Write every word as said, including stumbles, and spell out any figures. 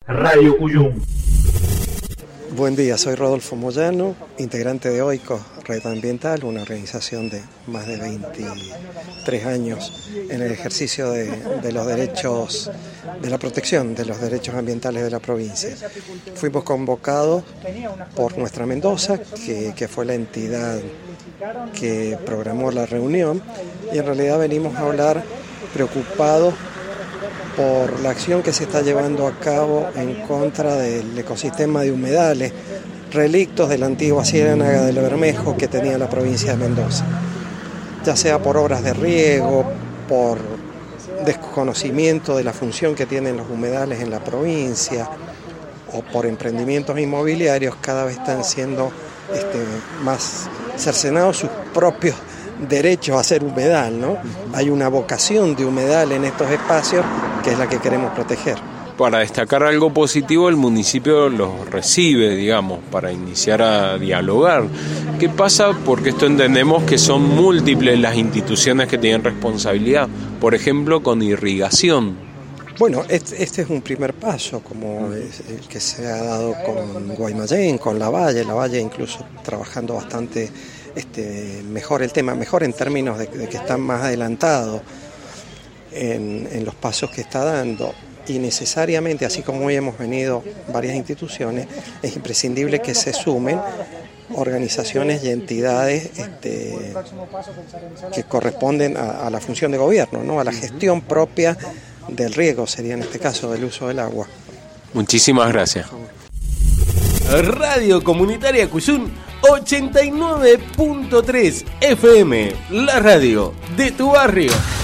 Radio Cuyum. Buen día, soy Rodolfo Moyano, integrante de OICOS Red Ambiental, una organización de más de veintitrés años en el ejercicio de, de los derechos, de la protección de los derechos ambientales de la provincia. Fuimos convocados por Nuestra Mendoza, que, que fue la entidad que programó la reunión, y en realidad venimos a hablar preocupados por la acción que se está llevando a cabo en contra del ecosistema de humedales, relictos de la antigua ciénaga del Bermejo que tenía la provincia de Mendoza, ya sea por obras de riego, por desconocimiento de la función que tienen los humedales en la provincia o por emprendimientos inmobiliarios. Cada vez están siendo este, más cercenados sus propios derechos a ser humedal, ¿no? Hay una vocación de humedal en estos espacios que es la que queremos proteger. Para destacar algo positivo, el municipio los recibe, digamos, para iniciar a dialogar. ¿Qué pasa? Porque esto entendemos que son múltiples las instituciones que tienen responsabilidad, por ejemplo, con irrigación. Bueno, este, este es un primer paso, como el que se ha dado con Guaymallén, con Lavalle, Lavalle incluso trabajando bastante este, mejor el tema, mejor en términos de, de que están más adelantados en, en los pasos que está dando. Y necesariamente, así como hoy hemos venido varias instituciones, es imprescindible que se sumen organizaciones y entidades este, que corresponden a, a la función de gobierno, ¿no? A la gestión propia del riego, sería en este caso del uso del agua. Muchísimas gracias. Radio Comunitaria Cuyum ochenta y nueve punto tres F M, la radio de tu barrio.